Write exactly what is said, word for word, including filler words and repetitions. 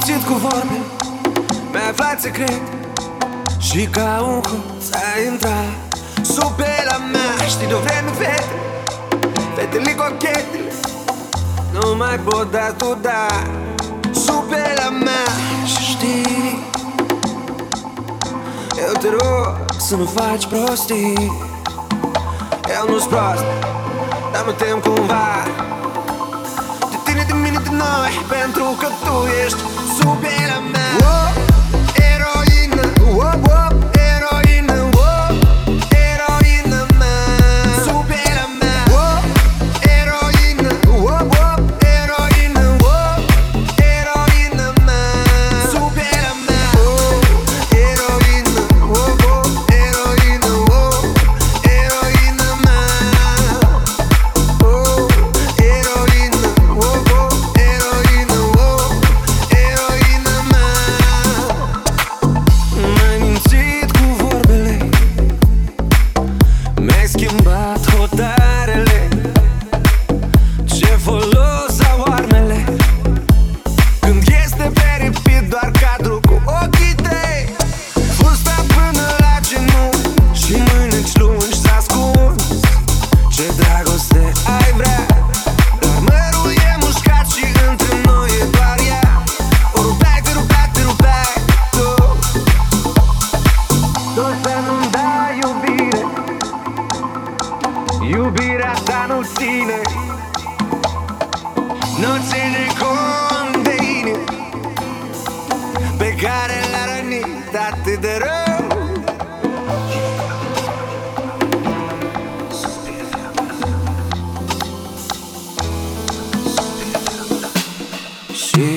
mințit cu vorbe, mi-ai aflat secret și ca un hoț ai intrat sub pielea mea. Știi de-o vreme, fete, fetele cochetele nu mai pot da tu, da, sub pielea mea. Și știi, eu te rog să nu faci prostii. Eu nu-s prost, dar mă tem cumva de tine, de mine, de noi, pentru că tu ești sub pielea mea. Oh, eroină, oh, oh, eroină, oh, eroină mea, sub pielea mea. Oh, eroină, oh, oh, eroină, oh, eroină mea, sub pielea mea. Oh, eroină, oh, oh, eroină, oh, eroină mea. Oh, eroină, oh, oh, eroină, oh, eroină mea. M-ai mințit cu vorbele, mi-ai schimbat hotarele. Ce folos au armele când este pe repeat doar cadru cu ochii tăi. Fusta până la genunchi și mâineci lungi s-a ascuns. Ce dragoste ai vrea, dar mărul e mușcat și între noi e doar ea. O rupeai, te rupeai, te rupeai tu. Tot să nu-mi dai iubire, iubirea ta nu ține, nu ține cont de inimi pe care l-a rănit atât de rău. Și